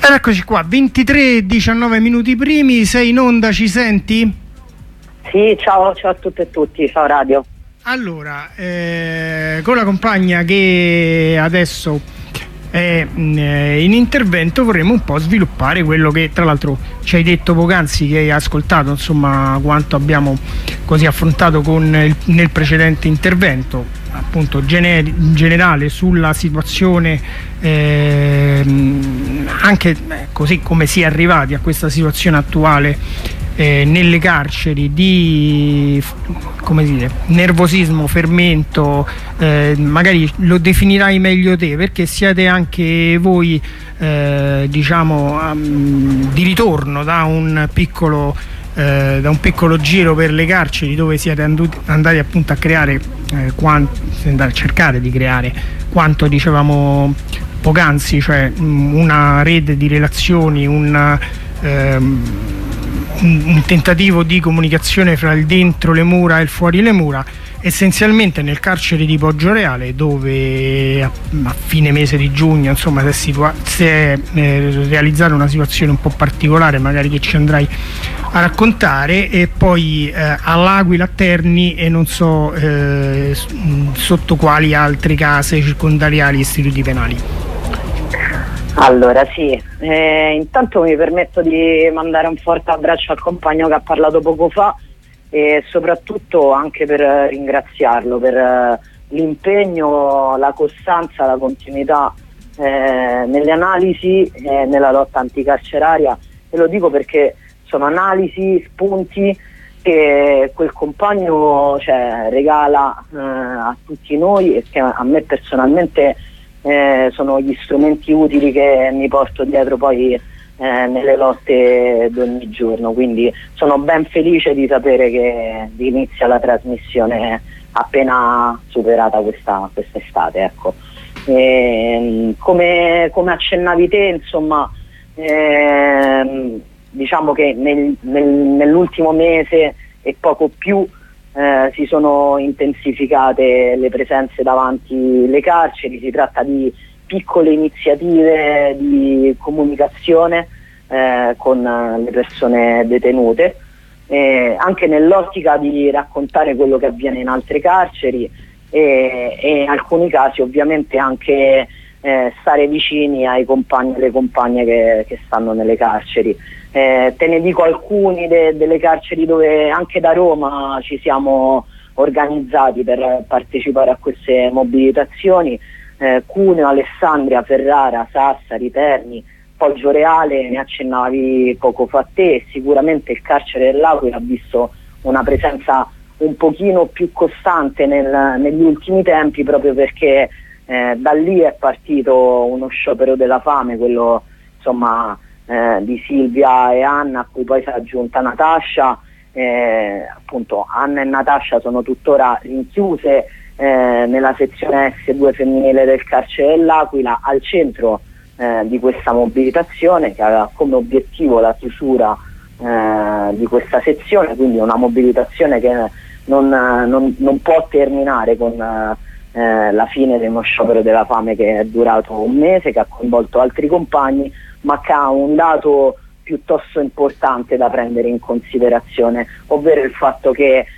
Eccoci qua, 23:19 minuti primi, sei in onda, ci senti? Sì, ciao a tutte e tutti, ciao Radio. Allora, con la compagna che adesso è in intervento vorremmo un po' sviluppare quello che tra l'altro ci hai detto poc'anzi, che hai ascoltato, insomma, quanto abbiamo così affrontato nel precedente intervento, appunto generale sulla situazione, anche così come si è arrivati a questa situazione attuale nelle carceri, di, come dire, nervosismo, fermento, magari lo definirai meglio te, perché siete anche voi diciamo di ritorno da un piccolo giro per le carceri, dove siete andati appunto a creare a cercare di creare quanto dicevamo poc'anzi, cioè una rete di relazioni, un tentativo di comunicazione fra il dentro le mura e il fuori le mura, essenzialmente nel carcere di Poggioreale, dove a fine mese di giugno, insomma, si è realizzata una situazione un po' particolare, magari che ci andrai a raccontare, e poi all'Aquila, a Terni e non so sotto quali altre case circondariali e istituti penali. Allora sì, intanto mi permetto di mandare un forte abbraccio al compagno che ha parlato poco fa, e soprattutto anche per ringraziarlo per l'impegno, la costanza, la continuità nelle analisi e nella lotta anticarceraria, e lo dico perché sono analisi, spunti che quel compagno regala a tutti noi, e che a me personalmente sono gli strumenti utili che mi porto dietro poi nelle lotte di ogni giorno. Quindi sono ben felice di sapere che inizia la trasmissione appena superata questa estate, ecco. Come accennavi te, insomma, diciamo che nell'ultimo mese e poco più si sono intensificate le presenze davanti le carceri. Si tratta di piccole iniziative di comunicazione con le persone detenute, anche nell'ottica di raccontare quello che avviene in altre carceri, e in alcuni casi ovviamente anche stare vicini ai compagni e alle compagne che stanno nelle carceri. Te ne dico alcuni delle carceri dove anche da Roma ci siamo organizzati per partecipare a queste mobilitazioni: Cuneo, Alessandria, Ferrara, Sassari, Terni, Poggioreale, ne accennavi poco fa te. Sicuramente il carcere dell'Aquila ha visto una presenza un pochino più costante negli ultimi tempi, proprio perché da lì è partito uno sciopero della fame, quello insomma di Silvia e Anna, a cui poi si è aggiunta Natascia. Appunto Anna e Natascia sono tuttora rinchiuse nella sezione S2 femminile del carcere dell'Aquila, al centro di questa mobilitazione, che aveva come obiettivo la chiusura di questa sezione, quindi una mobilitazione che non può terminare con la fine di uno sciopero della fame che è durato un mese, che ha coinvolto altri compagni, ma che ha un dato piuttosto importante da prendere in considerazione, ovvero il fatto che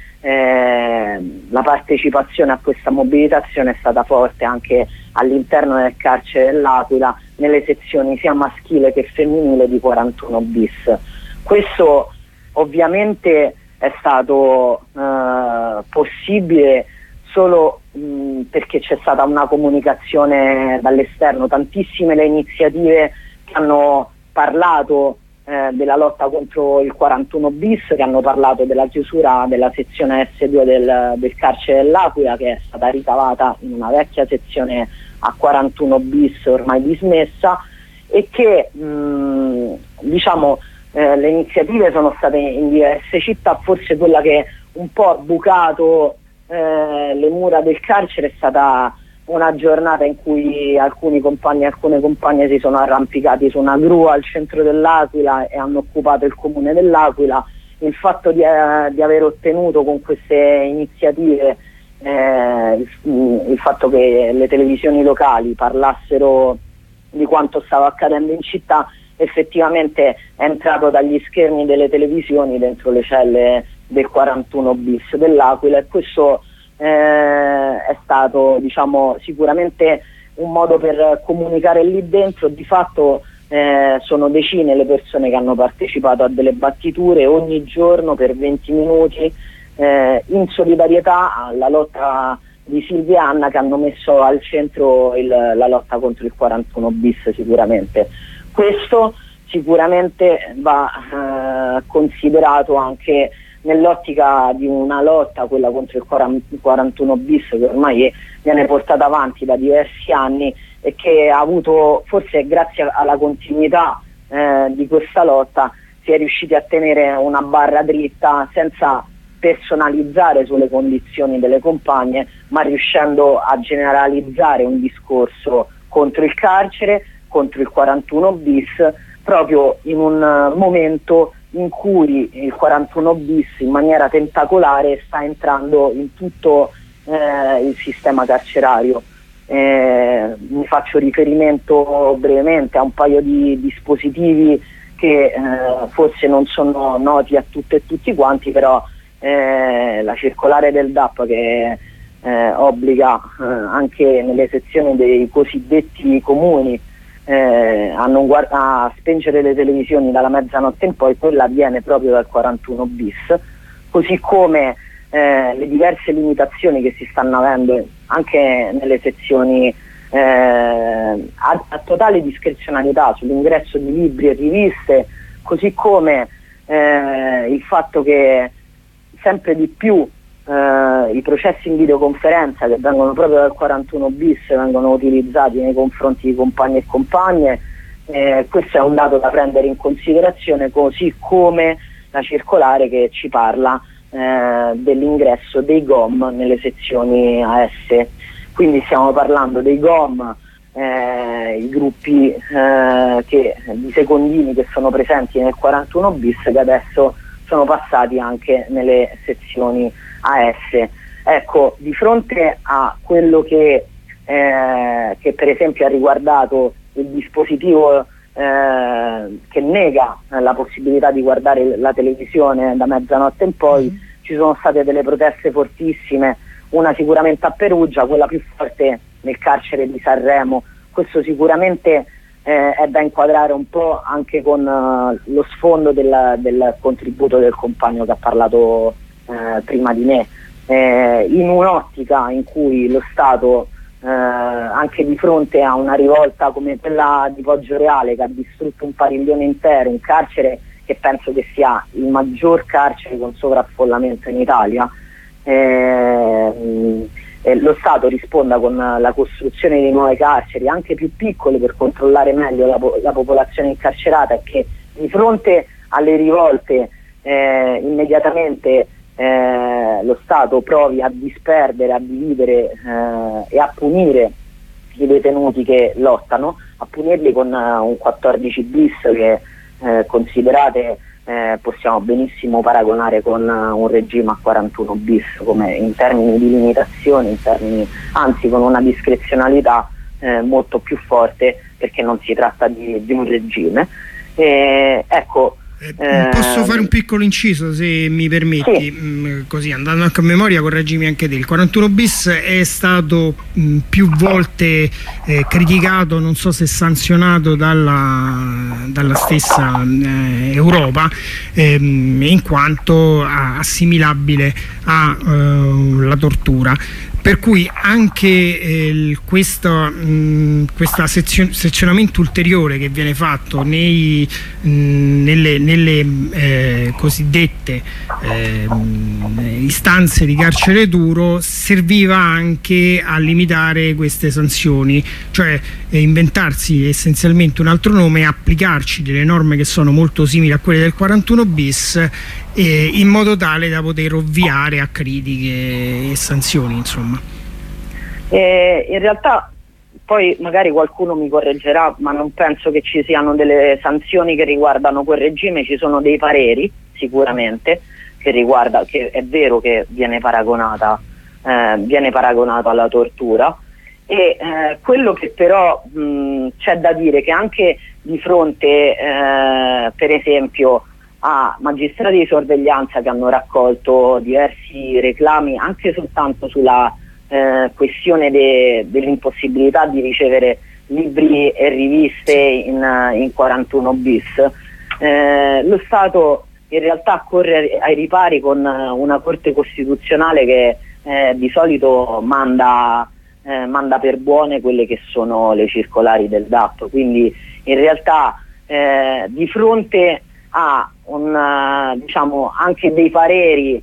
la partecipazione a questa mobilitazione è stata forte anche all'interno del carcere dell'Aquila, nelle sezioni sia maschile che femminile di 41 bis. Questo ovviamente è stato possibile solo perché c'è stata una comunicazione dall'esterno. Tantissime le iniziative che hanno parlato della lotta contro il 41 bis, che hanno parlato della chiusura della sezione S2 del carcere dell'Aquila, che è stata ricavata in una vecchia sezione a 41 bis ormai dismessa, e che diciamo le iniziative sono state in diverse città. Forse quella che un po' ha bucato le mura del carcere è stata una giornata in cui alcuni compagni e alcune compagne si sono arrampicati su una gru al centro dell'Aquila e hanno occupato il comune dell'Aquila. Il fatto di aver ottenuto con queste iniziative il fatto che le televisioni locali parlassero di quanto stava accadendo in città effettivamente è entrato dagli schermi delle televisioni dentro le celle del 41 bis dell'Aquila, e questo è stato, diciamo, sicuramente un modo per comunicare lì dentro. Di fatto sono decine le persone che hanno partecipato a delle battiture ogni giorno per 20 minuti in solidarietà alla lotta di Silvia e Anna, che hanno messo al centro la lotta contro il 41 bis. Sicuramente questo sicuramente va considerato anche nell'ottica di una lotta, quella contro il 41 bis, che ormai viene portata avanti da diversi anni e che ha avuto, forse grazie alla continuità di questa lotta, si è riusciti a tenere una barra dritta senza personalizzare sulle condizioni delle compagne, ma riuscendo a generalizzare un discorso contro il carcere, contro il 41 bis, proprio in un momento in cui il 41 bis in maniera tentacolare sta entrando in tutto il sistema carcerario. Mi faccio riferimento brevemente a un paio di dispositivi che forse non sono noti a tutte e tutti quanti, però la circolare del DAP che obbliga anche nelle sezioni dei cosiddetti comuni a spengere le televisioni dalla mezzanotte in poi, quella viene proprio dal 41 bis, così come le diverse limitazioni che si stanno avendo anche nelle sezioni a totale discrezionalità sull'ingresso di libri e riviste, così come il fatto che sempre di più i processi in videoconferenza che vengono proprio dal 41 bis vengono utilizzati nei confronti di compagni e compagne. Questo è un dato da prendere in considerazione, così come la circolare che ci parla dell'ingresso dei GOM nelle sezioni AS. Quindi stiamo parlando dei GOM, i gruppi di secondini che sono presenti nel 41 bis, che adesso sono passati anche nelle sezioni AS. Ecco, di fronte a quello che per esempio ha riguardato il dispositivo che nega la possibilità di guardare la televisione da mezzanotte in poi, ci sono state delle proteste fortissime, una sicuramente a Perugia, quella più forte nel carcere di Sanremo. Questo sicuramente è da inquadrare un po' anche con lo sfondo del contributo del compagno che ha parlato prima di me, in un'ottica in cui lo Stato, anche di fronte a una rivolta come quella di Poggioreale, che ha distrutto un padiglione intero, un carcere che penso che sia il maggior carcere con sovraffollamento in Italia, lo Stato risponda con la costruzione di nuove carceri anche più piccole per controllare meglio la popolazione incarcerata, e che di fronte alle rivolte immediatamente lo Stato provi a disperdere, a dividere e a punire i detenuti che lottano, a punirli con un 14 bis che considerate possiamo benissimo paragonare con un regime a 41 bis, come in termini di limitazioni, anzi con una discrezionalità molto più forte, perché non si tratta di un regime. Ecco, posso fare un piccolo inciso, se mi permetti? Sì. Così, andando anche a memoria, correggimi anche te. Il 41 bis è stato più volte criticato, non so se sanzionato dalla stessa Europa, in quanto assimilabile alla tortura. Per cui anche questo sezionamento ulteriore che viene fatto nelle cosiddette istanze di carcere duro serviva anche a limitare queste sanzioni, cioè inventarsi essenzialmente un altro nome e applicarci delle norme che sono molto simili a quelle del 41 bis, in modo tale da poter ovviare a critiche e sanzioni, insomma. In realtà poi magari qualcuno mi correggerà, ma non penso che ci siano delle sanzioni che riguardano quel regime. Ci sono dei pareri sicuramente che è vero che viene paragonato alla tortura, e quello che però c'è da dire che anche di fronte per esempio a magistrati di sorveglianza che hanno raccolto diversi reclami anche soltanto sulla questione dell'impossibilità di ricevere libri e riviste in 41 bis. Lo Stato in realtà corre ai ripari con una Corte Costituzionale che di solito manda per buone quelle che sono le circolari del DAP, quindi in realtà di fronte a diciamo anche dei pareri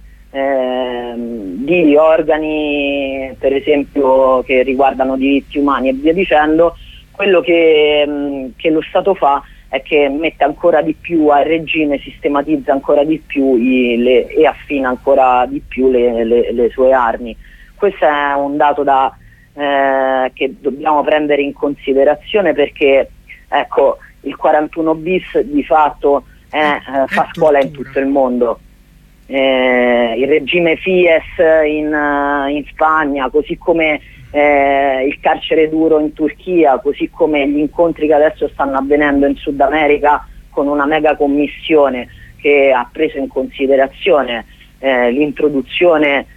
di organi per esempio che riguardano diritti umani e via dicendo, quello che lo Stato fa è che mette ancora di più al regime, sistematizza ancora di più e affina ancora di più le sue armi. Questo è un dato che dobbiamo prendere in considerazione, perché ecco, il 41 bis di fatto fa scuola in tutto il mondo. Il regime Fies in Spagna, così come il carcere duro in Turchia, così come gli incontri che adesso stanno avvenendo in Sud America con una mega commissione che ha preso in considerazione l'introduzione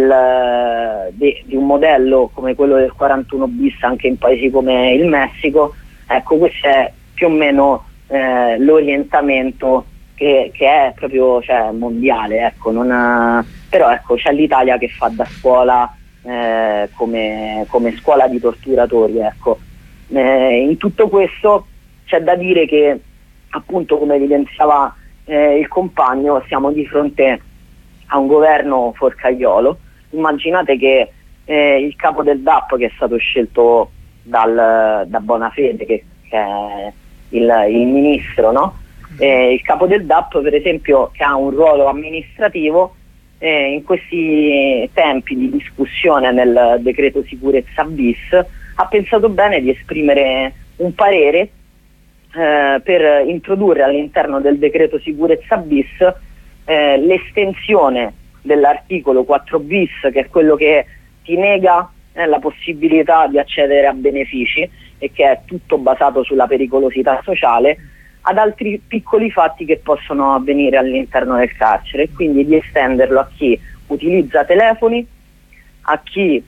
di un modello come quello del 41 bis anche in paesi come il Messico. Ecco, questo è più o meno l'orientamento che è proprio, cioè, mondiale, ecco, però ecco, c'è l'Italia che fa da scuola come scuola di torturatori, ecco. In tutto questo c'è da dire che, appunto, come evidenziava il compagno, siamo di fronte a un governo forcaiolo. Immaginate che il capo del DAP, che è stato scelto da Bonafede, che è il ministro, no? Il capo del DAP, per esempio, che ha un ruolo amministrativo, in questi tempi di discussione nel decreto sicurezza bis ha pensato bene di esprimere un parere per introdurre all'interno del decreto sicurezza bis l'estensione dell'articolo 4 bis, che è quello che ti nega la possibilità di accedere a benefici e che è tutto basato sulla pericolosità sociale, ad altri piccoli fatti che possono avvenire all'interno del carcere, e quindi di estenderlo a chi utilizza telefoni, a chi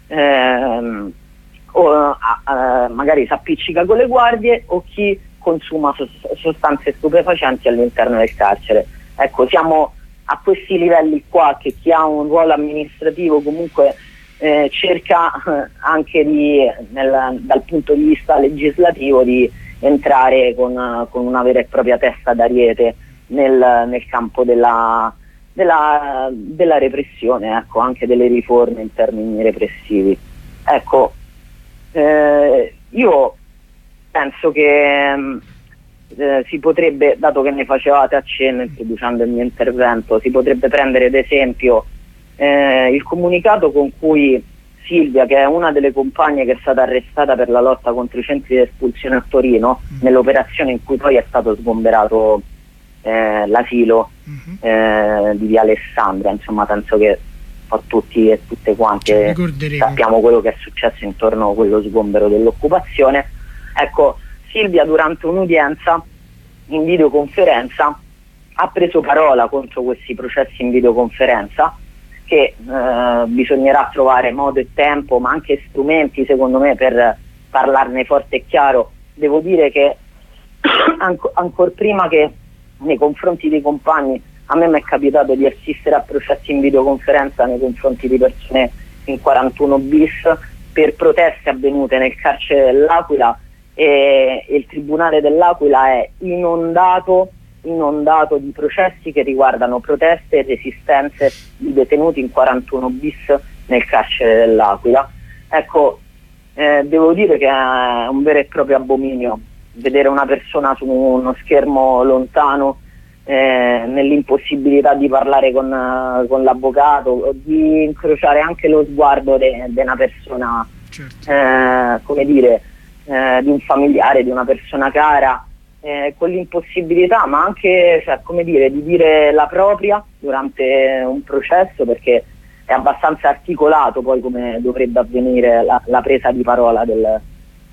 magari si appiccica con le guardie, o chi consuma sostanze stupefacenti all'interno del carcere. Ecco, siamo a questi livelli qua, che chi ha un ruolo amministrativo comunque cerca anche dal punto di vista legislativo di entrare con una vera e propria testa d'ariete nel campo della repressione, ecco, anche delle riforme in termini repressivi. Ecco, io penso che si potrebbe, dato che ne facevate accenno introducendo il mio intervento, si potrebbe prendere ad esempio il comunicato con cui Silvia, che è una delle compagne che è stata arrestata per la lotta contro i centri di espulsione a Torino, nell'operazione in cui poi è stato sgomberato l'asilo di via Alessandria, insomma, penso che tutti e tutte quante sappiamo quello che è successo intorno a quello sgombero dell'occupazione. Ecco, Silvia durante un'udienza in videoconferenza ha preso parola contro questi processi in videoconferenza, che bisognerà trovare modo e tempo, ma anche strumenti, secondo me, per parlarne forte e chiaro. Devo dire che ancor prima che nei confronti dei compagni, a me mi è capitato di assistere a processi in videoconferenza nei confronti di persone in 41 bis per proteste avvenute nel carcere dell'Aquila, e il Tribunale dell'Aquila è inondato di processi che riguardano proteste e resistenze di detenuti in 41 bis nel carcere dell'Aquila. Ecco, devo dire che è un vero e proprio abominio vedere una persona su uno schermo lontano, nell'impossibilità di parlare con l'avvocato, o di incrociare anche lo sguardo di una persona, certo, come dire, di un familiare, di una persona cara, con l'impossibilità, ma anche, cioè, come dire, di dire la propria durante un processo, perché è abbastanza articolato poi come dovrebbe avvenire la presa di parola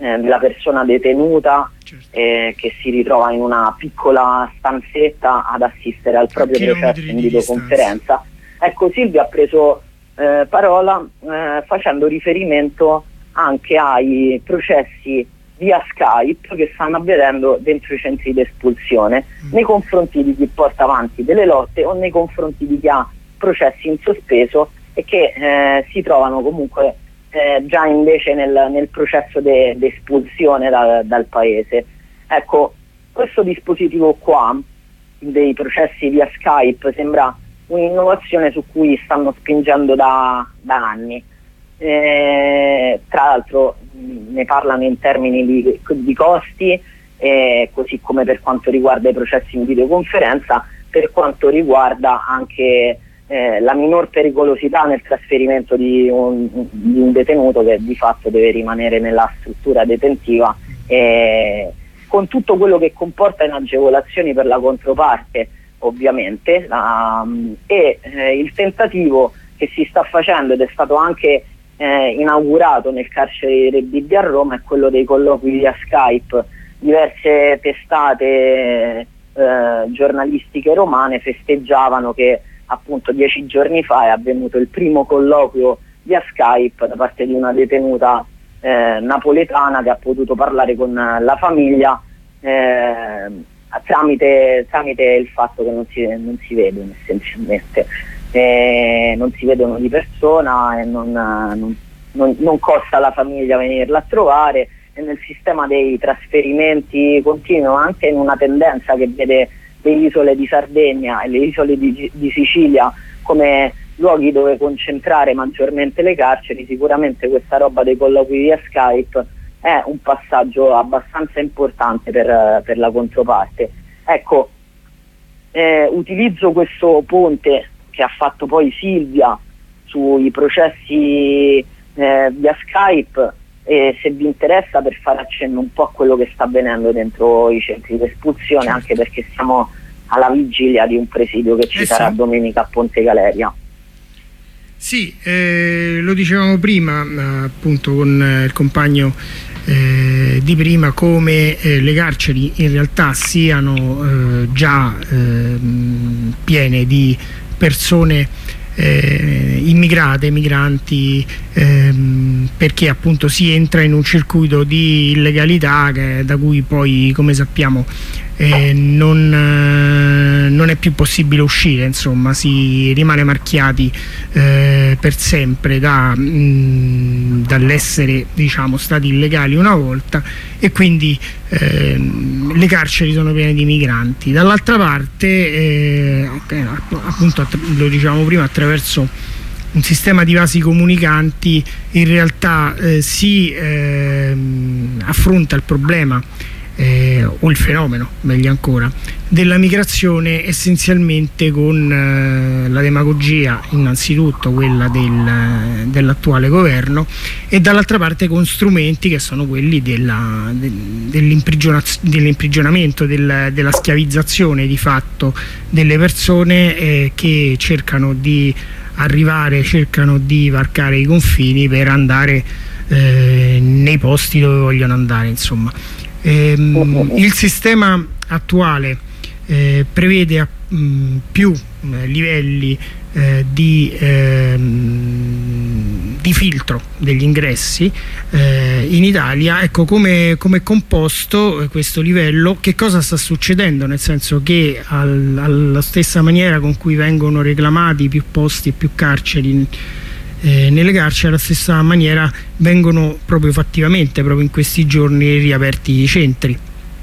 della persona detenuta, certo, che si ritrova in una piccola stanzetta ad assistere al proprio processo in videoconferenza. Ecco, Silvia ha preso parola facendo riferimento anche ai processi via Skype che stanno avvenendo dentro i centri di espulsione nei confronti di chi porta avanti delle lotte o nei confronti di chi ha processi in sospeso e che si trovano comunque già invece nel processo di espulsione dal paese. Ecco, questo dispositivo qua dei processi via Skype sembra un'innovazione su cui stanno spingendo da anni. Tra l'altro ne parlano in termini di costi, così come per quanto riguarda i processi in videoconferenza, per quanto riguarda anche la minor pericolosità nel trasferimento di un detenuto che di fatto deve rimanere nella struttura detentiva, con tutto quello che comporta in agevolazioni per la controparte, ovviamente, il tentativo che si sta facendo ed è stato anche inaugurato nel carcere di Rebibbia a Roma è quello dei colloqui via Skype. Diverse testate giornalistiche romane festeggiavano che appunto 10 giorni fa è avvenuto il primo colloquio via Skype da parte di una detenuta napoletana che ha potuto parlare con la famiglia tramite il fatto che non si vedono essenzialmente, non si vedono di persona e non costa alla famiglia venirla a trovare, e nel sistema dei trasferimenti continuo anche in una tendenza che vede le isole di Sardegna e le isole di Sicilia come luoghi dove concentrare maggiormente le carceri. Sicuramente questa roba dei colloqui via Skype è un passaggio abbastanza importante per la controparte. Ecco, utilizzo questo ponte che ha fatto poi Silvia sui processi via Skype, e se vi interessa per fare accenno un po' a quello che sta avvenendo dentro i centri di espulsione, anche perché siamo alla vigilia di un presidio che ci sarà domenica a Ponte Galeria. Sì, lo dicevamo prima appunto con il compagno di prima, come le carceri in realtà siano già piene di persone immigrate, migranti, perché appunto si entra in un circuito di illegalità da cui poi, come sappiamo, non è più possibile uscire, insomma si rimane marchiati per sempre dall'essere, diciamo, stati illegali una volta, e quindi le carceri sono piene di migranti. Dall'altra parte appunto, lo dicevamo prima, attraverso un sistema di vasi comunicanti in realtà si affronta il problema o il fenomeno, meglio ancora, della migrazione essenzialmente con la demagogia, innanzitutto quella dell'attuale governo, e dall'altra parte con strumenti che sono quelli dell'imprigionamento, della schiavizzazione di fatto delle persone che cercano di arrivare, cercano di varcare i confini per andare nei posti dove vogliono andare, insomma. Il sistema attuale prevede più livelli di filtro degli ingressi in Italia. Ecco, come è composto questo livello, che cosa sta succedendo, nel senso che alla stessa maniera con cui vengono reclamati più posti e più carceri nelle carceri, alla stessa maniera vengono proprio fattivamente, proprio in questi giorni, riaperti i centri.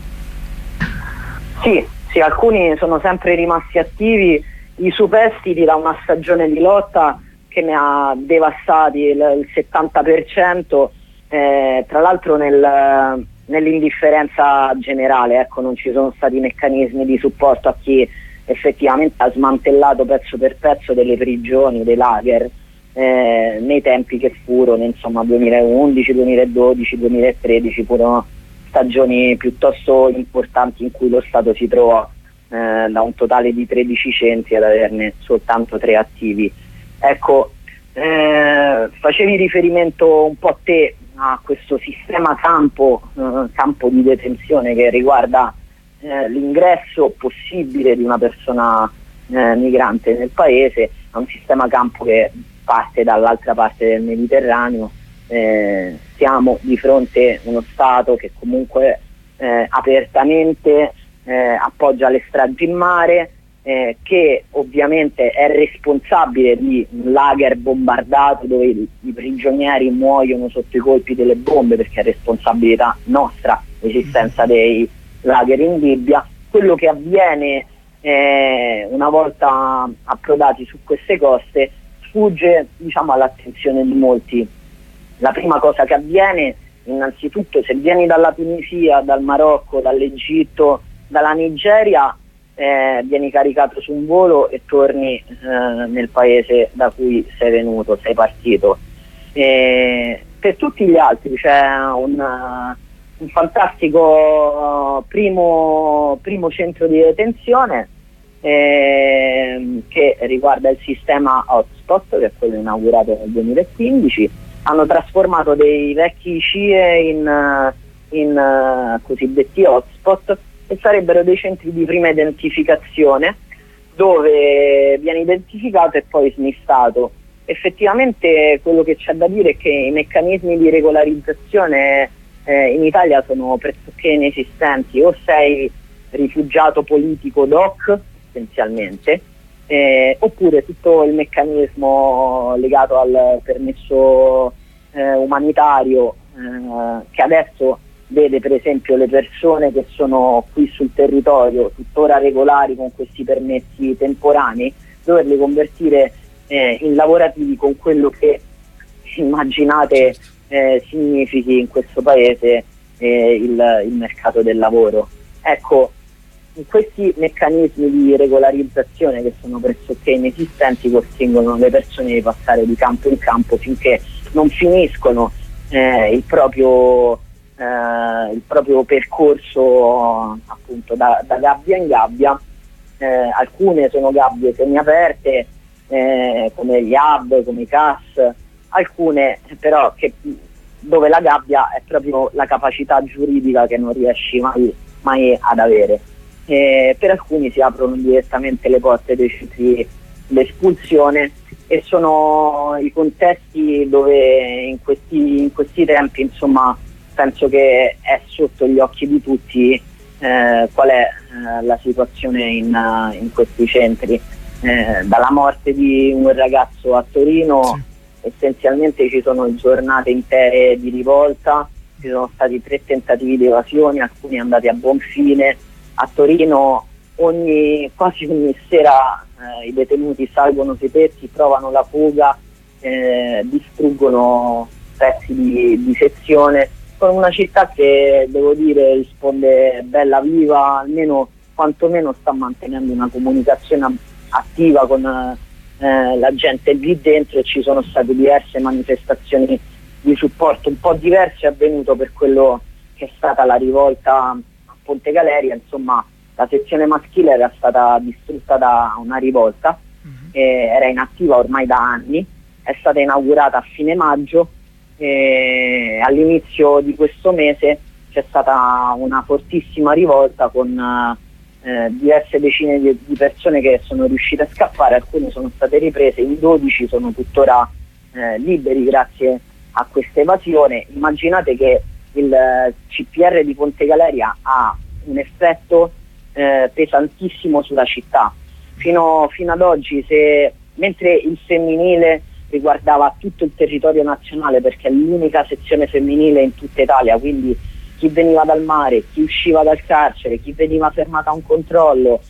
Sì, alcuni sono sempre rimasti attivi, i superstiti da una stagione di lotta che ne ha devastati il 70%, tra l'altro nell'indifferenza generale. Ecco, non ci sono stati meccanismi di supporto a chi effettivamente ha smantellato pezzo per pezzo delle prigioni, dei lager, nei tempi che furono, insomma, 2011, 2012, 2013 furono stagioni piuttosto importanti in cui lo Stato si trovò da un totale di 13 centri ad averne soltanto 3 attivi. Ecco, Facevi riferimento un po' te a questo sistema campo di detenzione che riguarda l'ingresso possibile di una persona migrante nel paese. È un sistema campo che parte dall'altra parte del Mediterraneo. Siamo di fronte a uno Stato che comunque apertamente appoggia le stragi in mare, che ovviamente è responsabile di un lager bombardato dove i prigionieri muoiono sotto i colpi delle bombe, perché è responsabilità nostra l'esistenza dei lager in Libia. Quello che avviene una volta approdati su queste coste sfugge, diciamo, all'attenzione di molti. La prima cosa che avviene, innanzitutto, se vieni dalla Tunisia, dal Marocco, dall'Egitto, dalla Nigeria, vieni caricato su un volo e torni nel paese da cui sei venuto, sei partito. Per tutti gli altri c'è un fantastico primo centro di detenzione che riguarda il sistema hotspot, che è quello inaugurato nel 2015. Hanno trasformato dei vecchi CIE in cosiddetti hotspot, e sarebbero dei centri di prima identificazione dove viene identificato e poi smistato. Effettivamente quello che c'è da dire è che i meccanismi di regolarizzazione in Italia sono pressoché inesistenti. O sei rifugiato politico doc, essenzialmente, oppure tutto il meccanismo legato al permesso umanitario, che adesso vede per esempio le persone che sono qui sul territorio tuttora regolari con questi permessi temporanei, doverli convertire in lavorativi, con quello che immaginate significhi in questo paese il mercato del lavoro. Ecco, questi meccanismi di regolarizzazione, che sono pressoché inesistenti, costringono le persone di passare di campo in campo finché non finiscono il proprio percorso, appunto, da gabbia in gabbia. Alcune sono gabbie semiaperte, come gli hub, come i CAS, alcune però dove la gabbia è proprio la capacità giuridica che non riesci mai ad avere. Per alcuni si aprono direttamente le porte dei centri d'espulsione, e sono i contesti dove in questi tempi, insomma, penso che è sotto gli occhi di tutti qual è la situazione in questi centri. Dalla morte di un ragazzo a Torino, sì, essenzialmente ci sono giornate intere di rivolta, ci sono stati 3 tentativi di evasione, alcuni andati a buon fine. A Torino quasi ogni sera i detenuti salgono sui tetti, trovano la fuga, distruggono pezzi di sezione, con una città che, devo dire, risponde bella viva, almeno quantomeno sta mantenendo una comunicazione attiva con la gente lì dentro, e ci sono state diverse manifestazioni di supporto. Un po' diverso è avvenuto per quello che è stata la rivolta a Ponte Galeria. Insomma, la sezione maschile era stata distrutta da una rivolta, era inattiva ormai da anni, è stata inaugurata a fine maggio. All'inizio di questo mese c'è stata una fortissima rivolta con diverse decine di persone che sono riuscite a scappare. Alcune sono state riprese, in 12 sono tuttora liberi grazie a questa evasione. Immaginate che il CPR di Ponte Galeria ha un effetto pesantissimo sulla città. Fino ad oggi, mentre il femminile riguardava tutto il territorio nazionale, perché è l'unica sezione femminile in tutta Italia, quindi chi veniva dal mare, chi usciva dal carcere, chi veniva fermato a un controllo,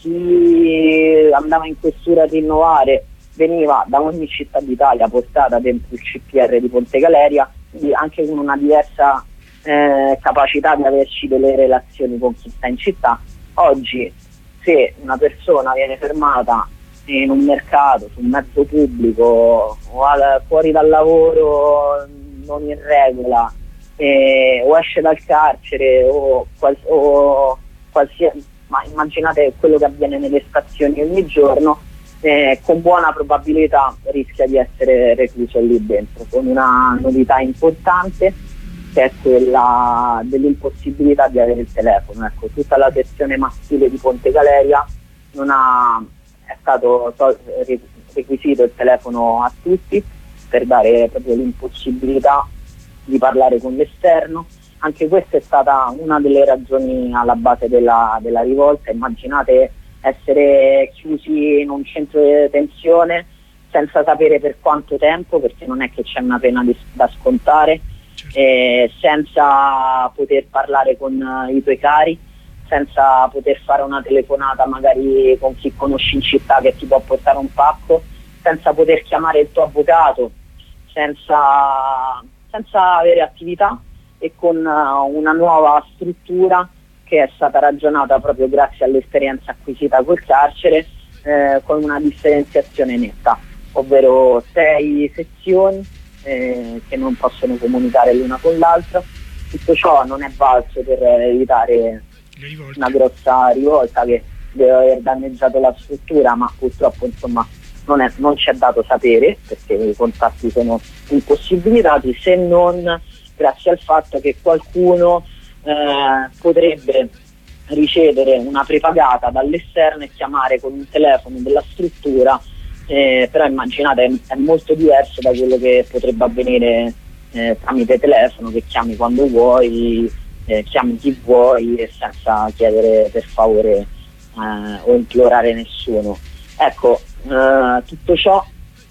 chi andava in questura a rinnovare, veniva da ogni città d'Italia portata dentro il CPR di Ponte Galeria, quindi anche con una diversa capacità di averci delle relazioni con chi sta in città. Oggi, se una persona viene fermata in un mercato, su un mezzo pubblico, o fuori dal lavoro non in regola, o esce dal carcere, o qualsiasi, ma immaginate quello che avviene nelle stazioni ogni giorno, con buona probabilità rischia di essere recluso lì dentro, con una novità importante che è quella dell'impossibilità di avere il telefono. Ecco, tutta la sezione maschile di Ponte Galeria è stato requisito il telefono a tutti per dare proprio l'impossibilità di parlare con l'esterno. Anche questa è stata una delle ragioni alla base della rivolta. Immaginate essere chiusi in un centro di detenzione senza sapere per quanto tempo, perché non è che c'è una pena da scontare, senza poter parlare con i tuoi cari, senza poter fare una telefonata magari con chi conosci in città che ti può portare un pacco, senza poter chiamare il tuo avvocato, senza avere attività, e con una nuova struttura che è stata ragionata proprio grazie all'esperienza acquisita col carcere, con una differenziazione netta, ovvero 6 sezioni che non possono comunicare l'una con l'altra. Tutto ciò non è valso per evitare una grossa rivolta che deve aver danneggiato la struttura, ma purtroppo insomma non ci è dato sapere, perché i contatti sono impossibilitati, se non grazie al fatto che qualcuno potrebbe ricevere una prepagata dall'esterno e chiamare con un telefono della struttura, però immaginate, è molto diverso da quello che potrebbe avvenire tramite telefono, che chiami quando vuoi, chiami chi vuoi e senza chiedere per favore o implorare nessuno. Ecco, tutto ciò,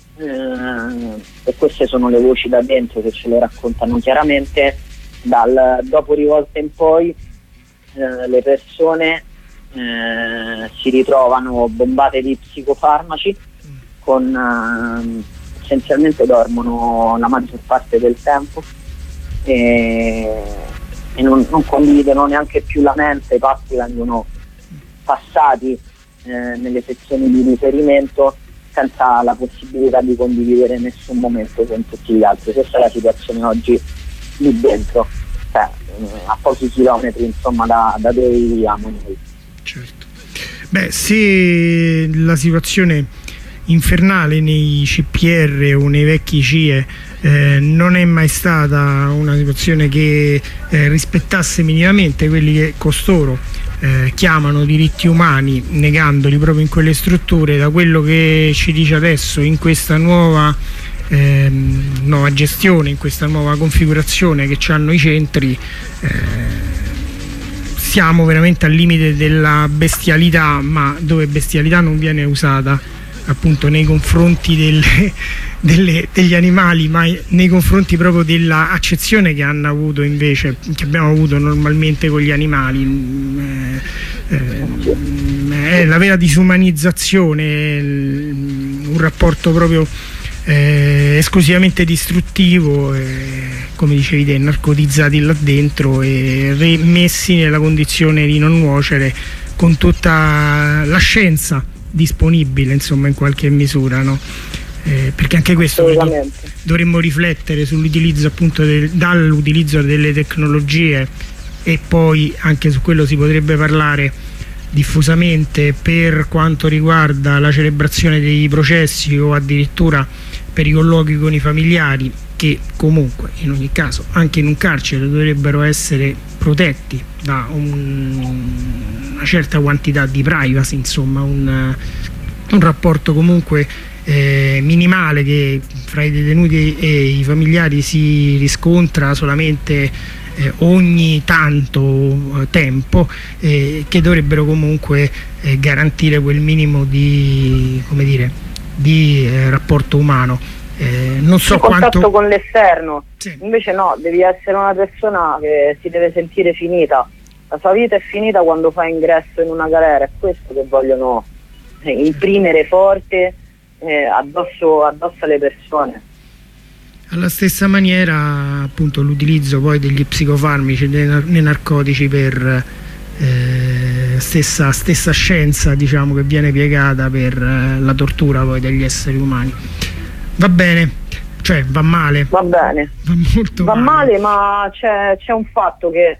e queste sono le voci da dentro che ce lo raccontano chiaramente, dal dopo rivolta in poi le persone si ritrovano bombate di psicofarmaci, essenzialmente dormono la maggior parte del tempo e non condividono neanche più la mente. I pasti vengono passati nelle sezioni di riferimento senza la possibilità di condividere nessun momento con tutti gli altri. Questa è la situazione oggi lì dentro, a pochi chilometri insomma da dove viviamo noi. Certo. Beh, se la situazione infernale nei CPR o nei vecchi CIE non è mai stata una situazione che rispettasse minimamente quelli che costoro chiamano diritti umani, negandoli proprio in quelle strutture, da quello che ci dice adesso in questa nuova gestione, in questa nuova configurazione che hanno i centri, siamo veramente al limite della bestialità, ma dove bestialità non viene usata appunto nei confronti degli animali, ma nei confronti proprio dell'accezione che hanno avuto invece, che abbiamo avuto normalmente con gli animali. È la vera disumanizzazione, un rapporto proprio esclusivamente distruttivo, come dicevi te, narcotizzati là dentro e messi nella condizione di non nuocere, con tutta la scienza disponibile insomma in qualche misura, no? Perché anche questo dovremmo riflettere sull'utilizzo appunto dall'utilizzo delle tecnologie, e poi anche su quello si potrebbe parlare diffusamente per quanto riguarda la celebrazione dei processi o addirittura per i colloqui con i familiari, che comunque in ogni caso anche in un carcere dovrebbero essere protetti da una certa quantità di privacy, insomma un rapporto comunque minimale che fra i detenuti e i familiari si riscontra solamente ogni tanto tempo, che dovrebbero comunque garantire quel minimo di, come dire, di rapporto umano. Non so il contatto quanto con l'esterno, sì. Invece no, devi essere una persona che si deve sentire finita. La sua vita è finita quando fa ingresso in una galera, è questo che vogliono imprimere forte addosso alle persone. Alla stessa maniera appunto l'utilizzo poi degli psicofarmici, dei narcotici per stessa scienza, diciamo, che viene piegata per la tortura poi degli esseri umani. Va bene, cioè va male. Va bene. Va molto male, ma c'è un fatto che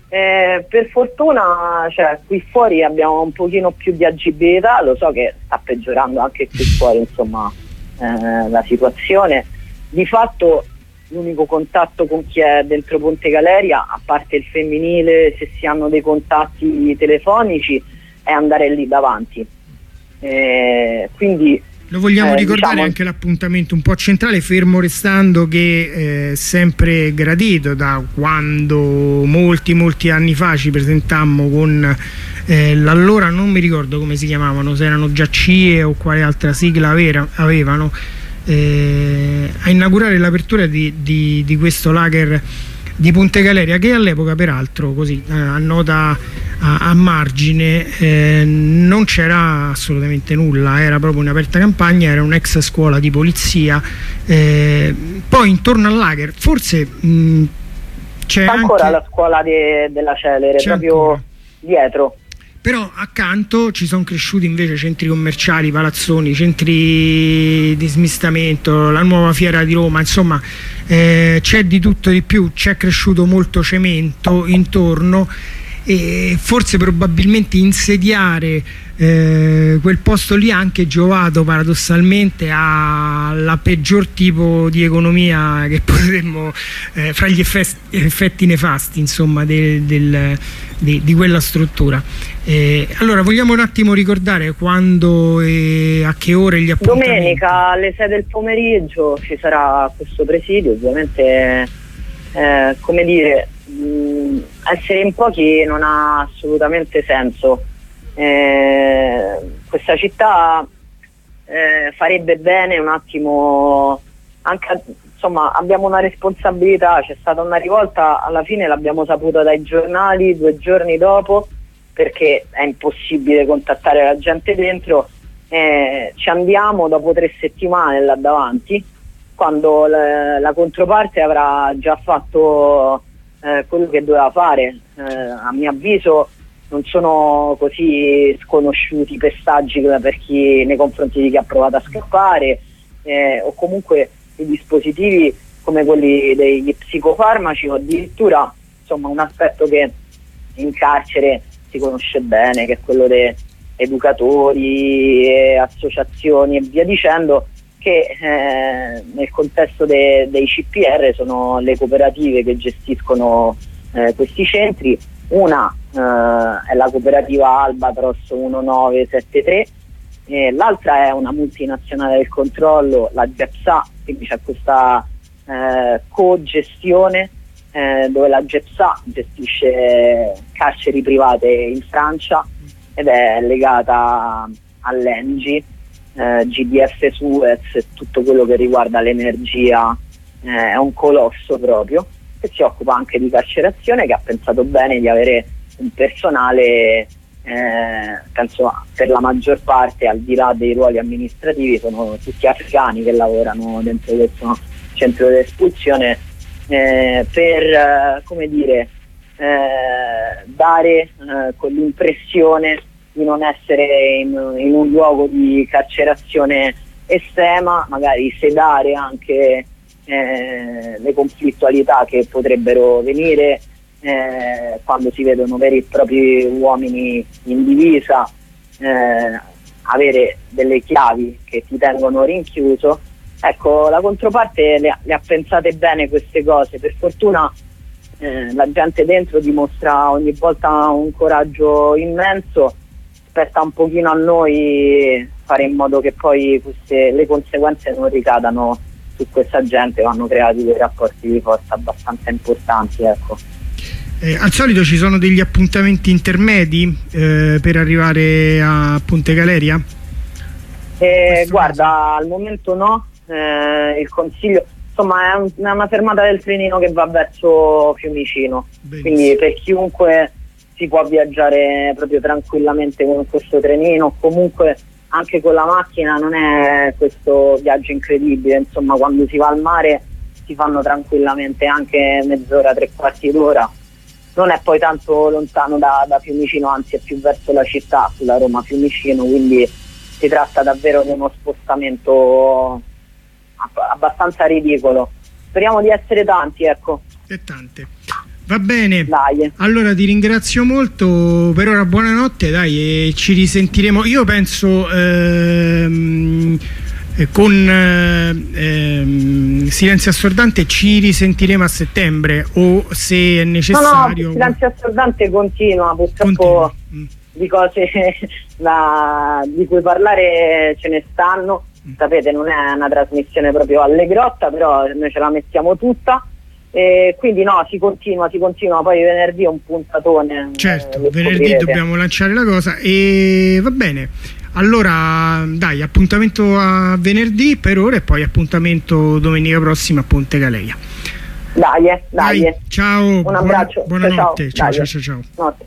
Per fortuna, cioè, qui fuori abbiamo un pochino più di agibilità, lo so che sta peggiorando anche qui fuori, insomma, la situazione. Di fatto l'unico contatto con chi è dentro Ponte Galeria, a parte il femminile, se si hanno dei contatti telefonici, è andare lì davanti. Quindi lo vogliamo ricordare, diciamo, anche l'appuntamento un po' centrale, fermo restando che è sempre gradito da quando molti anni fa ci presentammo con l'allora, non mi ricordo come si chiamavano, se erano già CIE o quale altra sigla avevano, a inaugurare l'apertura di questo lager di Ponte Galeria, che all'epoca peraltro, così a nota a margine, non c'era assolutamente nulla, era proprio un'aperta campagna, era un'ex scuola di polizia, poi intorno al lager forse c'è ancora anche la scuola della Celere, proprio ancora dietro. Però accanto ci sono cresciuti invece centri commerciali, palazzoni, centri di smistamento, la nuova fiera di Roma, insomma c'è di tutto di più, c'è cresciuto molto cemento intorno, e forse probabilmente insediare quel posto lì ha anche giovato paradossalmente alla peggior tipo di economia che potremmo, fra gli effetti nefasti, insomma, di quella struttura. Allora vogliamo un attimo ricordare quando e a che ore gli appuntamenti? Domenica alle 6 del pomeriggio ci sarà questo presidio, ovviamente come dire, essere in pochi non ha assolutamente senso. Questa città farebbe bene un attimo, anche, insomma, abbiamo una responsabilità, c'è stata una rivolta, alla fine l'abbiamo saputa dai giornali 2 giorni dopo, perché è impossibile contattare la gente dentro, ci andiamo dopo 3 settimane là davanti, quando la controparte avrà già fatto quello che doveva fare. A mio avviso non sono così sconosciuti i pestaggi nei confronti di chi ha provato a scappare, o comunque i dispositivi come quelli degli psicofarmaci, o addirittura, insomma, un aspetto che in carcere si conosce bene, che è quello dei educatori, associazioni e via dicendo, che nel contesto dei CPR sono le cooperative che gestiscono questi centri. Una è la cooperativa Albatros 1973, l'altra è una multinazionale del controllo, la GEPSA, quindi c'è questa co-gestione dove la GEPSA gestisce carceri private in Francia ed è legata all'Engie, GDF Suez, tutto quello che riguarda l'energia, è un colosso proprio, che si occupa anche di carcerazione, che ha pensato bene di avere un personale, penso per la maggior parte, al di là dei ruoli amministrativi, sono tutti africani che lavorano dentro questo centro di espulsione, per come dire, dare quell'impressione di non essere in un luogo di carcerazione estrema, magari sedare anche le conflittualità che potrebbero venire quando si vedono veri e propri uomini in divisa, avere delle chiavi che ti tengono rinchiuso. Ecco, la controparte le ha pensate bene queste cose. Per fortuna la gente dentro dimostra ogni volta un coraggio immenso. Spetta un pochino a noi fare in modo che poi le conseguenze non ricadano su questa gente. Vanno creati dei rapporti di forza abbastanza importanti, ecco. Al solito ci sono degli appuntamenti intermedi per arrivare a Ponte Galeria? Guarda, al momento no. Il consiglio, insomma, è una fermata del trenino che va verso Fiumicino. Benissimo. Quindi per chiunque si può viaggiare proprio tranquillamente con questo trenino, comunque anche con la macchina non è questo viaggio incredibile, insomma, quando si va al mare si fanno tranquillamente anche mezz'ora, 3/4 d'ora, non è poi tanto lontano da Fiumicino, anzi è più verso la città, sulla Roma-Fiumicino, quindi si tratta davvero di uno spostamento abbastanza ridicolo. Speriamo di essere tanti, ecco. E tante. Va bene. Dai. Allora ti ringrazio molto, per ora buonanotte, dai, e ci risentiremo. Io penso con Silenzio Assordante ci risentiremo a settembre, o se è necessario. No, Silenzio Assordante continua, purtroppo di cose di cui parlare ce ne stanno. Sapete, non è una trasmissione proprio allegrotta, però noi ce la mettiamo tutta. Quindi no, si continua, poi venerdì è un puntatone. Certo, venerdì dobbiamo lanciare la cosa, e va bene. Allora dai, appuntamento a venerdì per ora, e poi appuntamento domenica prossima a Ponte Galeia. Dai. Ciao. Un abbraccio. Buonanotte. Ciao. Notte.